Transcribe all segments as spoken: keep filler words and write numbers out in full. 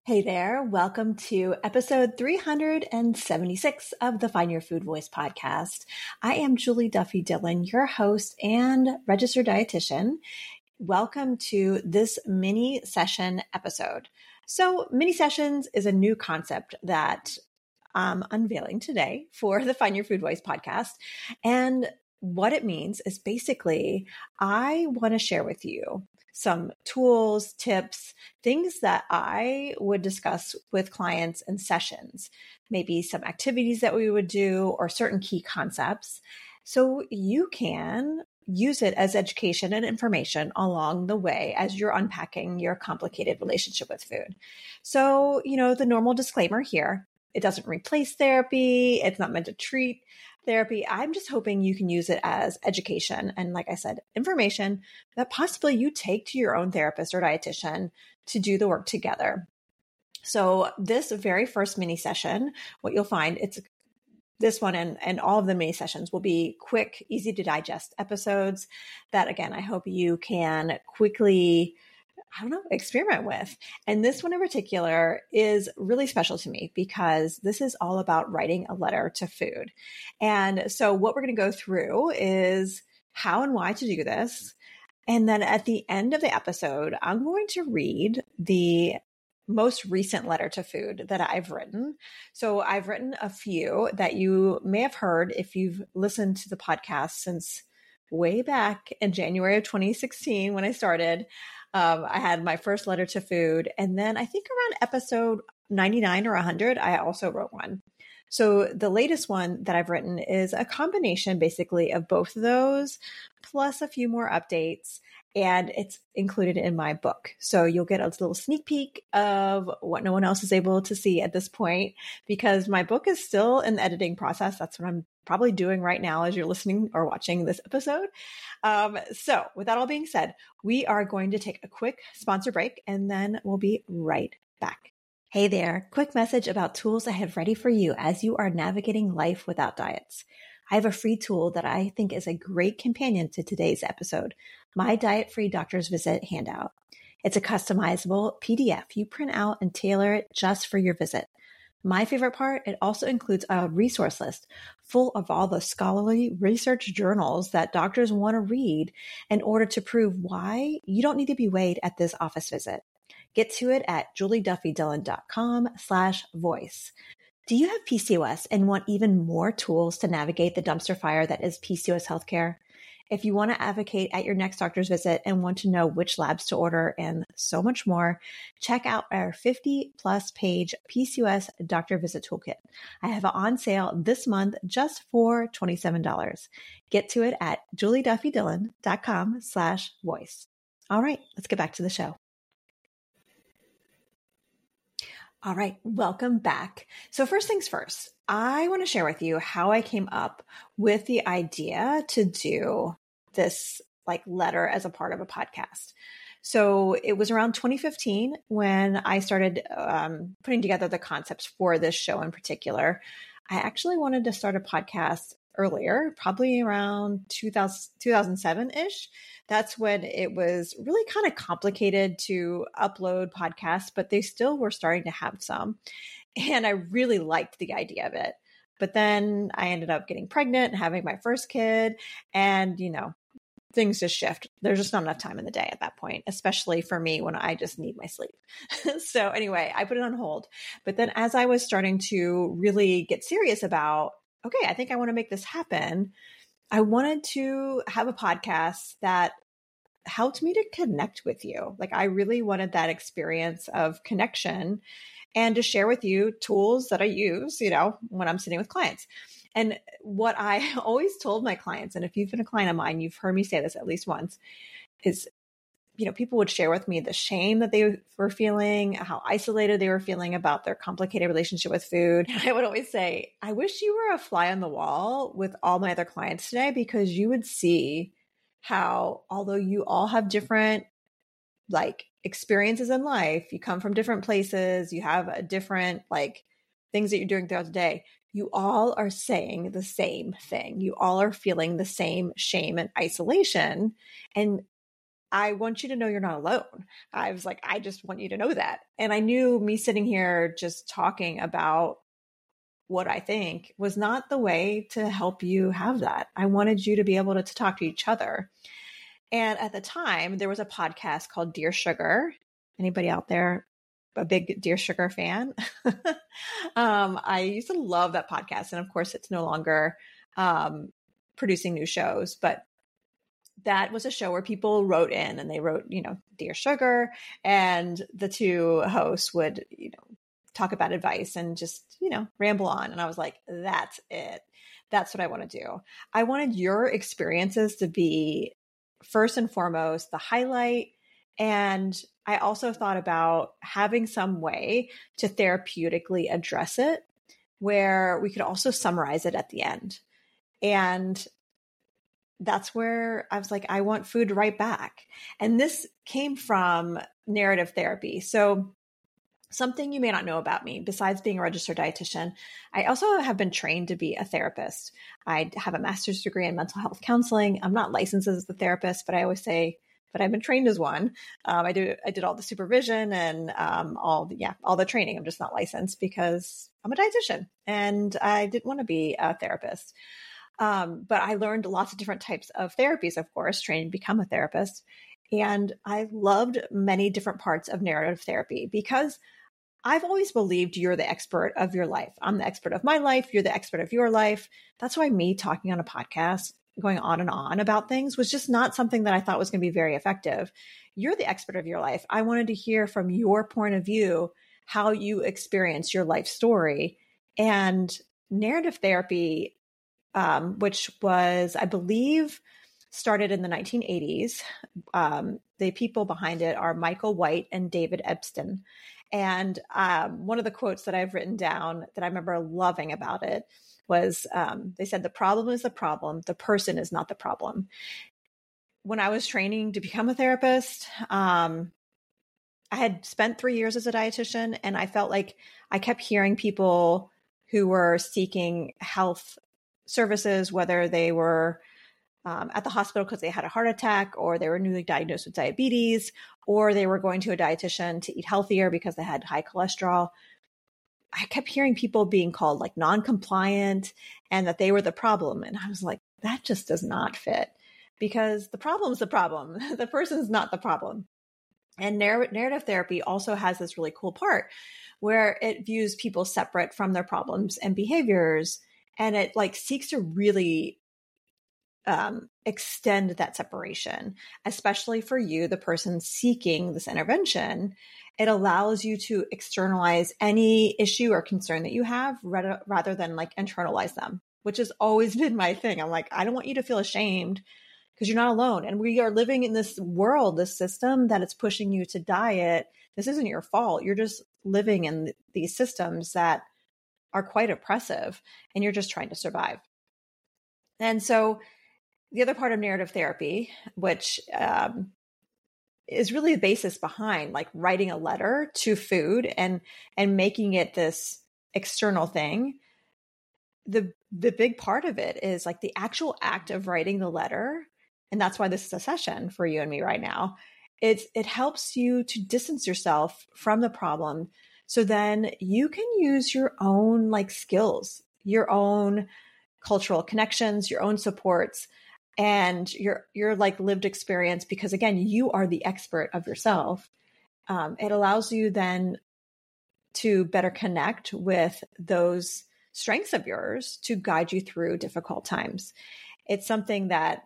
Hey there, welcome to episode three hundred seventy-six of the Find Your Food Voice podcast. I am Julie Duffy Dillon, your host and registered dietitian. Welcome to this mini session episode. So, mini sessions is a new concept that I'm unveiling today for the Find Your Food Voice podcast. And what it means is basically, I want to share with you some tools, tips, things that I would discuss with clients in sessions, maybe some activities that we would do or certain key concepts. So you can use it as education and information along the way as you're unpacking your complicated relationship with food. So, you know, the normal disclaimer here, it doesn't replace therapy. It's not meant to treat therapy. I'm just hoping you can use it as education and, like I said, information that possibly you take to your own therapist or dietitian to do the work together. So this very first mini session, what you'll find, it's this one and, and all of the mini sessions will be quick, easy to digest episodes that, again, I hope you can quickly I don't know, experiment with. And this one in particular is really special to me because this is all about writing a letter to food. And so what we're going to go through is how and why to do this. And then at the end of the episode, I'm going to read the most recent letter to food that I've written. So I've written a few that you may have heard if you've listened to the podcast since way back in January of twenty sixteen when I started. Um, I had my first letter to food. And then I think around episode ninety-nine or one hundred, I also wrote one. So the latest one that I've written is a combination basically of both of those, plus a few more updates. And it's included in my book. So you'll get a little sneak peek of what no one else is able to see at this point, because my book is still in the editing process. That's what I'm probably doing right now as you're listening or watching this episode. Um, so with that all being said, we are going to take a quick sponsor break and then we'll be right back. Hey there, quick message about tools I have ready for you as you are navigating life without diets. I have a free tool that I think is a great companion to today's episode, my Diet-Free Doctor's Visit handout. It's a customizable P D F you print out and tailor it just for your visit. My favorite part, it also includes a resource list full of all the scholarly research journals that doctors want to read in order to prove why you don't need to be weighed at this office visit. Get to it at julieduffydillon.com slash voice. Do you have P C O S and want even more tools to navigate the dumpster fire that is P C O S healthcare? If you want to advocate at your next doctor's visit and want to know which labs to order and so much more, check out our fifty plus page P C O S doctor visit toolkit. I have it on sale this month just for twenty-seven dollars. Get to it at julieduffydillon.com slash voice. All right, let's get back to the show. All right, welcome back. So first things first, I want to share with you how I came up with the idea to do this like letter as a part of a podcast. So it was around twenty fifteen when I started um, putting together the concepts for this show in particular. I actually wanted to start a podcast earlier, probably around two thousand, two thousand seven-ish. That's when it was really kind of complicated to upload podcasts, but they still were starting to have some. And I really liked the idea of it. But then I ended up getting pregnant and having my first kid. And, you know, things just shift. There's just not enough time in the day at that point, especially for me when I just need my sleep. So anyway, I put it on hold. But then as I was starting to really get serious about, okay, I think I want to make this happen, I wanted to have a podcast that helped me to connect with you. Like I really wanted that experience of connection and to share with you tools that I use, you know, when I'm sitting with clients. And what I always told my clients, and if you've been a client of mine, you've heard me say this at least once, is, you know, people would share with me the shame that they were feeling, how isolated they were feeling about their complicated relationship with food. And I would always say, I wish you were a fly on the wall with all my other clients today, because you would see how, although you all have different like experiences in life, you come from different places, you have a different like things that you're doing throughout the day, you all are saying the same thing. You all are feeling the same shame and isolation. And I want you to know you're not alone. I was like, I just want you to know that. And I knew me sitting here just talking about what I think was not the way to help you have that. I wanted you to be able to, to talk to each other. And at the time, there was a podcast called Dear Sugar. Anybody out there a big Dear Sugar fan? um, I used to love that podcast. And of course, it's no longer um, producing new shows, but that was a show where people wrote in and they wrote, you know, Dear Sugar, and the two hosts would, you know, talk about advice and just, you know, ramble on. And I was like, that's it. That's what I want to do. I wanted your experiences to be first and foremost the highlight. And I also thought about having some way to therapeutically address it where we could also summarize it at the end. And that's where I was like, I want food right back. And this came from narrative therapy. So something you may not know about me, besides being a registered dietitian, I also have been trained to be a therapist. I have a master's degree in mental health counseling. I'm not licensed as a therapist, but I always say, but I've been trained as one. Um, I do. I did all the supervision and um, all the, yeah, all the training. I'm just not licensed because I'm a dietitian and I didn't want to be a therapist. Um, but I learned lots of different types of therapies, of course, trained to become a therapist. And I loved many different parts of narrative therapy because I've always believed you're the expert of your life. I'm the expert of my life. You're the expert of your life. That's why me talking on a podcast, going on and on about things was just not something that I thought was going to be very effective. You're the expert of your life. I wanted to hear from your point of view, how you experience your life story. And narrative therapy, um, which was, I believe, started in the nineteen eighties. Um, the people behind it are Michael White and David Epstein. And um, one of the quotes that I've written down that I remember loving about it was, um, they said, the problem is the problem. The person is not the problem. When I was training to become a therapist, um, I had spent three years as a dietitian, and I felt like I kept hearing people who were seeking health services, whether they were um, at the hospital because they had a heart attack, or they were newly diagnosed with diabetes, or they were going to a dietitian to eat healthier because they had high cholesterol. I kept hearing people being called like non-compliant and that they were the problem. And I was like, that just does not fit, because the problem's the problem. The person's not the problem. And narr- narrative therapy also has this really cool part where it views people separate from their problems and behaviors. And it like seeks to really um, extend that separation, especially for you, the person seeking this intervention. It allows you to externalize any issue or concern that you have rather, rather than like internalize them, which has always been my thing. I'm like, I don't want you to feel ashamed because you're not alone. And we are living in this world, this system that it's pushing you to diet. This isn't your fault. You're just living in these systems that are quite oppressive, and you're just trying to survive. And so the other part of narrative therapy, which um, is really the basis behind like writing a letter to food and and making it this external thing. The the big part of it is like the actual act of writing the letter. And that's why this is a session for you and me right now. It's it helps you to distance yourself from the problem. So then you can use your own like skills, your own cultural connections, your own supports, and your your like lived experience, because again, you are the expert of yourself. Um, it allows you then to better connect with those strengths of yours to guide you through difficult times. It's something that,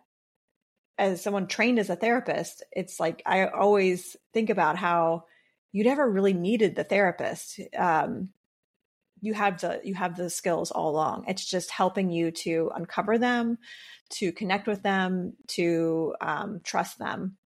as someone trained as a therapist, it's like I always think about how you never really needed the therapist. Um, you have the you have the skills all along. It's just helping you to uncover them, to connect with them, to um, trust them.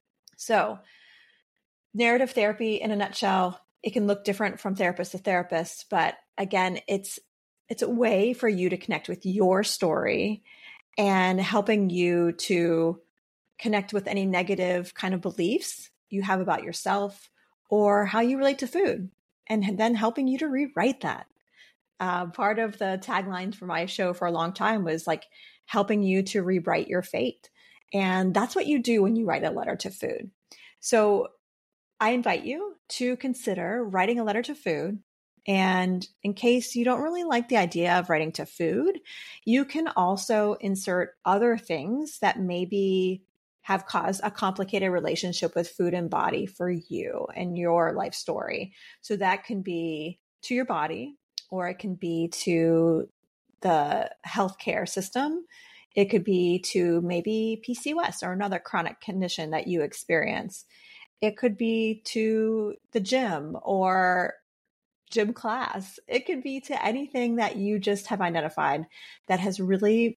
So narrative therapy in a nutshell, it can look different from therapist to therapist, but again, it's it's a way for you to connect with your story and helping you to connect with any negative kind of beliefs you have about yourself or how you relate to food, and then helping you to rewrite that. Uh, part of the tagline for my show for a long time was like helping you to rewrite your fate. And that's what you do when you write a letter to food. So I invite you to consider writing a letter to food. And in case you don't really like the idea of writing to food, you can also insert other things that maybe have caused a complicated relationship with food and body for you and your life story. So that can be to your body, or it can be to the healthcare system. It could be to maybe P C O S or another chronic condition that you experience. It could be to the gym or gym class. It could be to anything that you just have identified that has really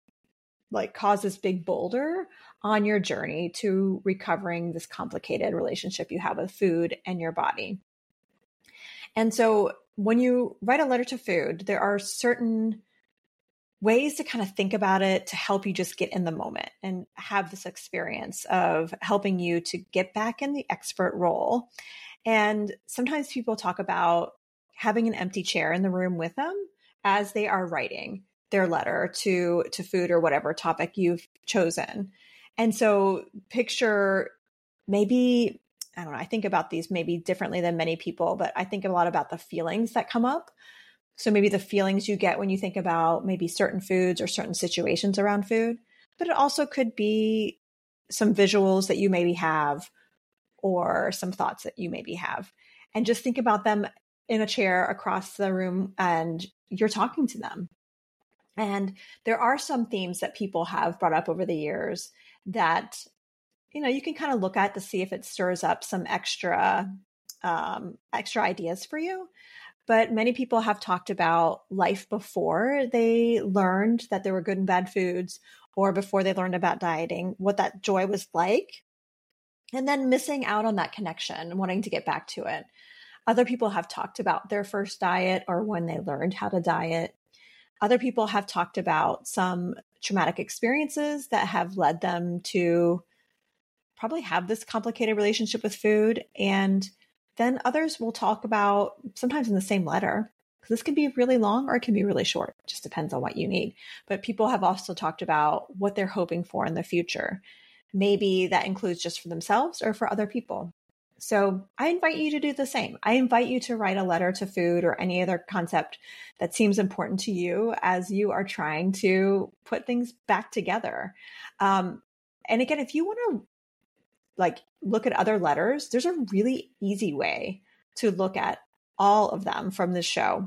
like caused this big boulder on your journey to recovering this complicated relationship you have with food and your body. And so when you write a letter to food, there are certain ways to kind of think about it to help you just get in the moment and have this experience of helping you to get back in the expert role. And sometimes people talk about having an empty chair in the room with them as they are writing their letter to, to food or whatever topic you've chosen. And so picture maybe, I don't know, I think about these maybe differently than many people, but I think a lot about the feelings that come up. So maybe the feelings you get when you think about maybe certain foods or certain situations around food, but it also could be some visuals that you maybe have or some thoughts that you maybe have. And just think about them in a chair across the room and you're talking to them. And there are some themes that people have brought up over the years that, you know, you can kind of look at to see if it stirs up some extra, um, extra ideas for you. But many people have talked about life before they learned that there were good and bad foods, or before they learned about dieting, what that joy was like, and then missing out on that connection and wanting to get back to it. Other people have talked about their first diet or when they learned how to diet. Other people have talked about some traumatic experiences that have led them to probably have this complicated relationship with food. And then others will talk about, sometimes in the same letter, because this can be really long or it can be really short. It just depends on what you need. But people have also talked about what they're hoping for in the future. Maybe that includes just for themselves or for other people. So I invite you to do the same. I invite you to write a letter to food or any other concept that seems important to you as you are trying to put things back together. Um, and again, if you want to like look at other letters, there's a really easy way to look at all of them from this show.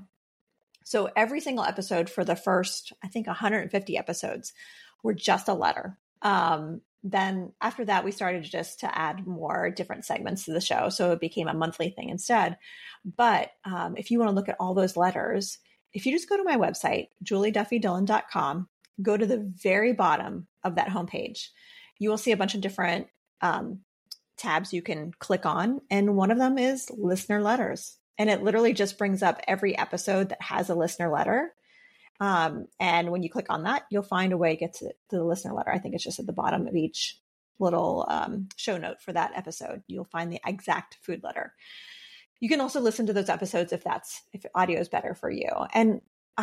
So every single episode for the first, I think one hundred fifty episodes were just a letter. Um, then after that, we started just to add more different segments to the show. So it became a monthly thing instead. But um, if you want to look at all those letters, if you just go to my website, julie duffy dillon dot com, go to the very bottom of that homepage, you will see a bunch of different um, tabs you can click on. And one of them is listener letters. And it literally just brings up every episode that has a listener letter. Um, and when you click on that, you'll find a way to get to, to the listener letter. I think it's just at the bottom of each little um, show note for that episode. You'll find the exact food letter. You can also listen to those episodes if that's, if audio is better for you. And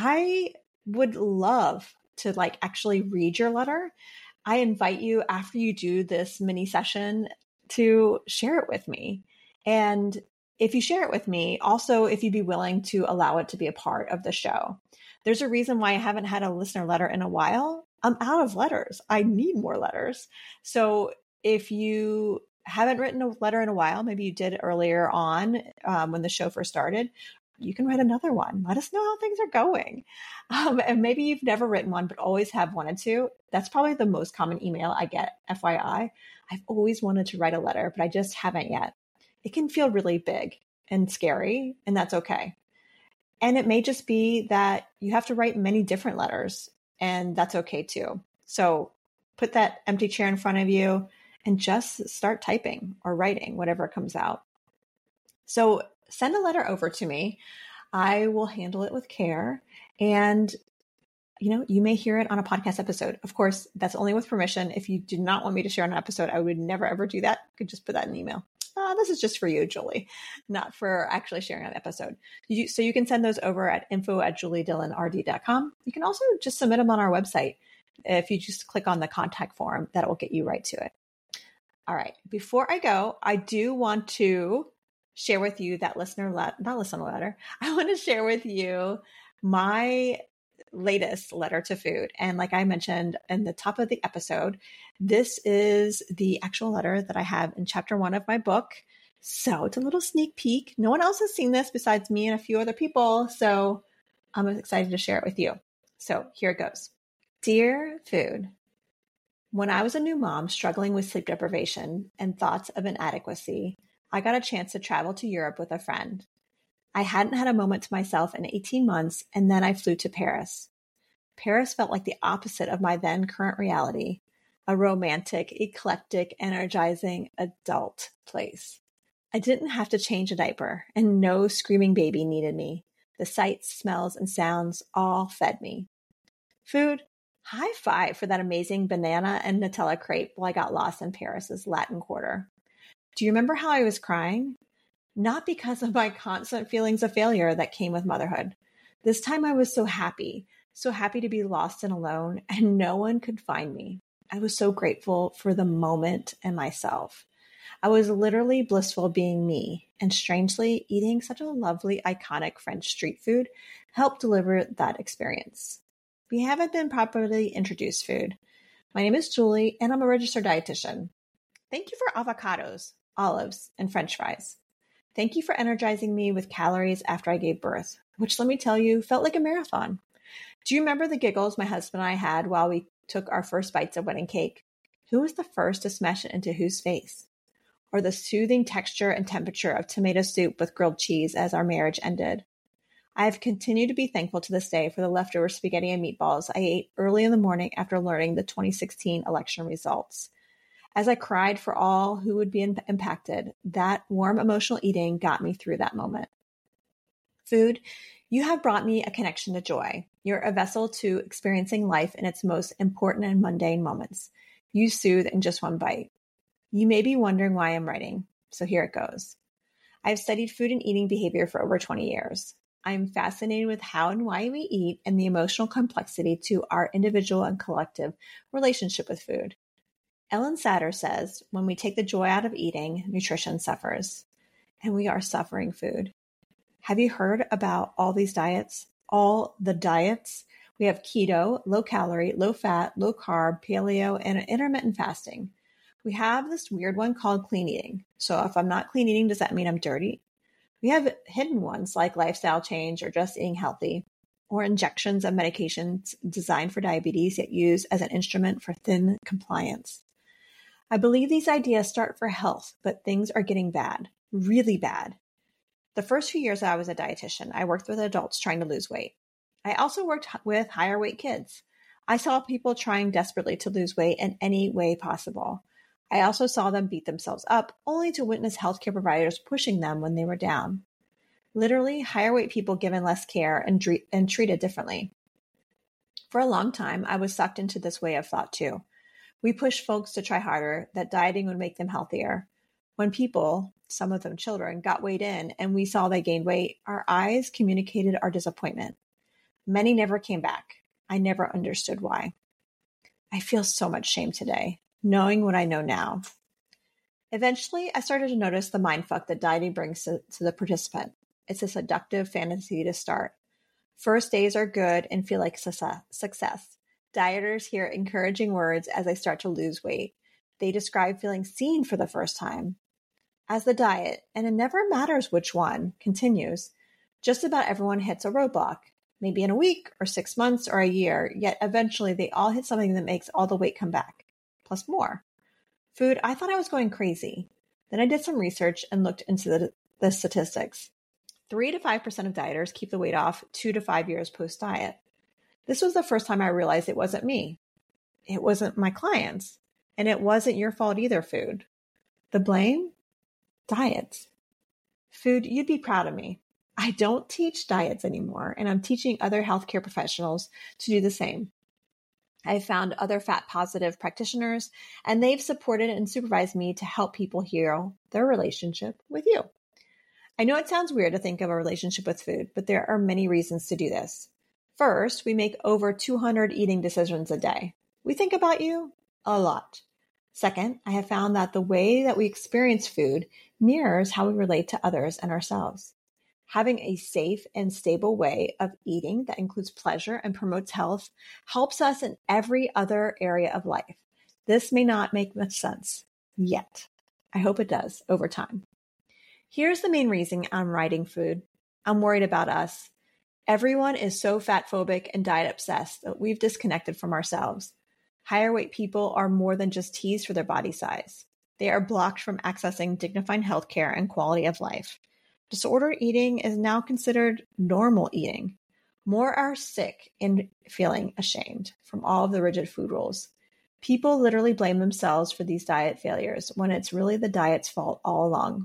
I would love to like actually read your letter. I invite you after you do this mini session to share it with me. And if you share it with me, also, if you'd be willing to allow it to be a part of the show. There's a reason why I haven't had a listener letter in a while. I'm out of letters. I need more letters. So if you haven't written a letter in a while, maybe you did earlier on um, when the show first started, you can write another one. Let us know how things are going. Um, and maybe you've never written one, but always have wanted to. That's probably the most common email I get, F Y I. I've always wanted to write a letter, but I just haven't yet. It can feel really big and scary, and that's okay. And it may just be that you have to write many different letters, and that's okay too. So put that empty chair in front of you and just start typing or writing, whatever comes out. So send a letter over to me. I will handle it with care. And, you know, you may hear it on a podcast episode. Of course, that's only with permission. If you do not want me to share an episode, I would never, ever do that. You could just put that in an email. Uh, this is just for you, Julie, not for actually sharing an episode. You, so you can send those over at info at julie dillon r d dot com. You can also just submit them on our website. If you just click on the contact form, that will get you right to it. All right. Before I go, I do want to share with you that listener letter, not listener letter. I want to share with you my latest letter to food. And like I mentioned in the top of the episode, this is the actual letter that I have in chapter one of my book. So it's a little sneak peek. No one else has seen this besides me and a few other people. So I'm excited to share it with you. So here it goes. Dear Food, when I was a new mom struggling with sleep deprivation and thoughts of inadequacy, I got a chance to travel to Europe with a friend. I hadn't had a moment to myself in eighteen months, and then I flew to Paris. Paris felt like the opposite of my then current reality, a romantic, eclectic, energizing adult place. I didn't have to change a diaper, and no screaming baby needed me. The sights, smells, and sounds all fed me. Food, high five for that amazing banana and Nutella crepe while I got lost in Paris's Latin Quarter. Do you remember how I was crying? Not because of my constant feelings of failure that came with motherhood. This time I was so happy, so happy to be lost and alone, and no one could find me. I was so grateful for the moment and myself. I was literally blissful being me, and strangely, eating such a lovely, iconic French street food helped deliver that experience. We haven't been properly introduced food. My name is Julie, and I'm a registered dietitian. Thank you for avocados, olives, and French fries. Thank you for energizing me with calories after I gave birth, which, let me tell you, felt like a marathon. Do you remember the giggles my husband and I had while we took our first bites of wedding cake? Who was the first to smash it into whose face? Or the soothing texture and temperature of tomato soup with grilled cheese as our marriage ended? I have continued to be thankful to this day for the leftover spaghetti and meatballs I ate early in the morning after learning the twenty sixteen election results. As I cried for all who would be in- impacted, that warm emotional eating got me through that moment. Food, you have brought me a connection to joy. You're a vessel to experiencing life in its most important and mundane moments. You soothe in just one bite. You may be wondering why I'm writing, so here it goes. I've studied food and eating behavior for over twenty years. I'm fascinated with how and why we eat and the emotional complexity to our individual and collective relationship with food. Ellen Satter says, when we take the joy out of eating, nutrition suffers. And we are suffering food. Have you heard about all these diets? All the diets? We have keto, low calorie, low fat, low carb, paleo, and intermittent fasting. We have this weird one called clean eating. So if I'm not clean eating, does that mean I'm dirty? We have hidden ones like lifestyle change or just eating healthy, or injections of medications designed for diabetes yet used as an instrument for thin compliance. I believe these ideas start for health, but things are getting bad, really bad. The first few years I was a dietitian, I worked with adults trying to lose weight. I also worked with higher weight kids. I saw people trying desperately to lose weight in any way possible. I also saw them beat themselves up, only to witness healthcare providers pushing them when they were down. Literally, higher weight people given less care and, dre- and treated differently. For a long time, I was sucked into this way of thought too. We pushed folks to try harder, that dieting would make them healthier. When people, some of them children, got weighed in and we saw they gained weight, our eyes communicated our disappointment. Many never came back. I never understood why. I feel so much shame today, knowing what I know now. Eventually, I started to notice the mindfuck that dieting brings to, to the participant. It's a seductive fantasy to start. First days are good and feel like success. Dieters hear encouraging words as they start to lose weight. They describe feeling seen for the first time. As the diet, and it never matters which one, continues, just about everyone hits a roadblock, maybe in a week or six months or a year, yet eventually they all hit something that makes all the weight come back, plus more. Food, I thought I was going crazy. Then I did some research and looked into the, the statistics. three to five percent of dieters keep the weight off two to five years post-diet. This was the first time I realized it wasn't me. It wasn't my clients. And it wasn't your fault either, Food. The blame? Diets. Food, you'd be proud of me. I don't teach diets anymore, and I'm teaching other healthcare professionals to do the same. I've found other fat-positive practitioners, and they've supported and supervised me to help people heal their relationship with you. I know it sounds weird to think of a relationship with food, but there are many reasons to do this. First, we make over two hundred eating decisions a day. We think about you a lot. Second, I have found that the way that we experience food mirrors how we relate to others and ourselves. Having a safe and stable way of eating that includes pleasure and promotes health helps us in every other area of life. This may not make much sense yet. I hope it does over time. Here's the main reason I'm writing food. I'm worried about us. Everyone is so fat phobic and diet obsessed that we've disconnected from ourselves. Higher weight people are more than just teased for their body size. They are blocked from accessing dignified healthcare and quality of life. Disordered eating is now considered normal eating. More are sick and feeling ashamed from all of the rigid food rules. People literally blame themselves for these diet failures when it's really the diet's fault all along.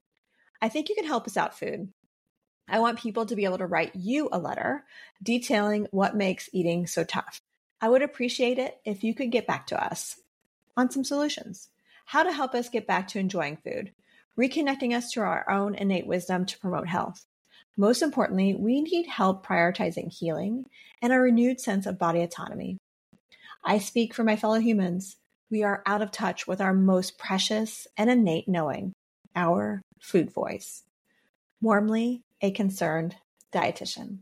I think you can help us out, food. I want people to be able to write you a letter detailing what makes eating so tough. I would appreciate it if you could get back to us on some solutions. How to help us get back to enjoying food, reconnecting us to our own innate wisdom to promote health. Most importantly, we need help prioritizing healing and a renewed sense of body autonomy. I speak for my fellow humans. We are out of touch with our most precious and innate knowing, our food voice. Warmly, a concerned dietitian.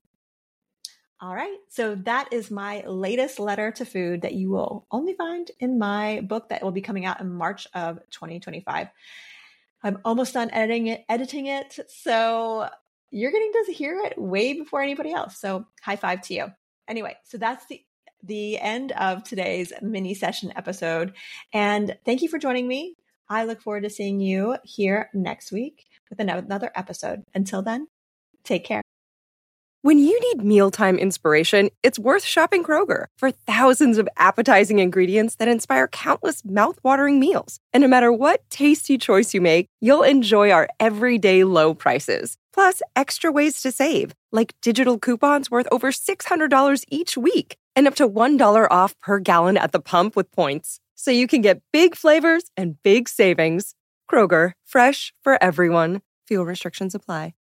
All right, so that is my latest letter to food that you will only find in my book that will be coming out in March of twenty twenty-five. I'm almost done editing it, editing it, so you're getting to hear it way before anybody else. So high five to you. Anyway, so that's the the end of today's mini session episode. And thank you for joining me. I look forward to seeing you here next week with another episode. Until then, take care. When you need mealtime inspiration, it's worth shopping Kroger for thousands of appetizing ingredients that inspire countless mouthwatering meals. And no matter what tasty choice you make, you'll enjoy our everyday low prices. Plus, extra ways to save, like digital coupons worth over six hundred dollars each week and up to one dollar off per gallon at the pump with points. So you can get big flavors and big savings. Kroger, fresh for everyone. Fuel restrictions apply.